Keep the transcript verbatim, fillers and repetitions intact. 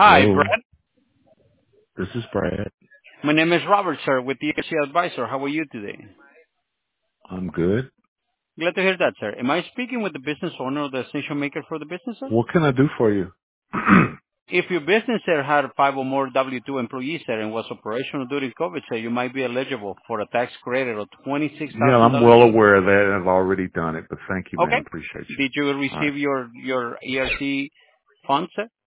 Hi, Hello, Brad. this is Brad. My name is Robert, sir, with the E R C Advisor. How are you today? I'm good. Glad to hear that, sir. Am I speaking with the business owner or the decision maker for the business, sir? What can I do for you? If your business, sir, had five or more W two employees, sir, and was operational during COVID, sir, you might be eligible for a tax credit of Yeah, twenty-six thousand I'm dollars well a year. aware of that, and I've already done it. But thank you, man. Okay. Appreciate you. Did you All right. receive your, your E R C funds, sir?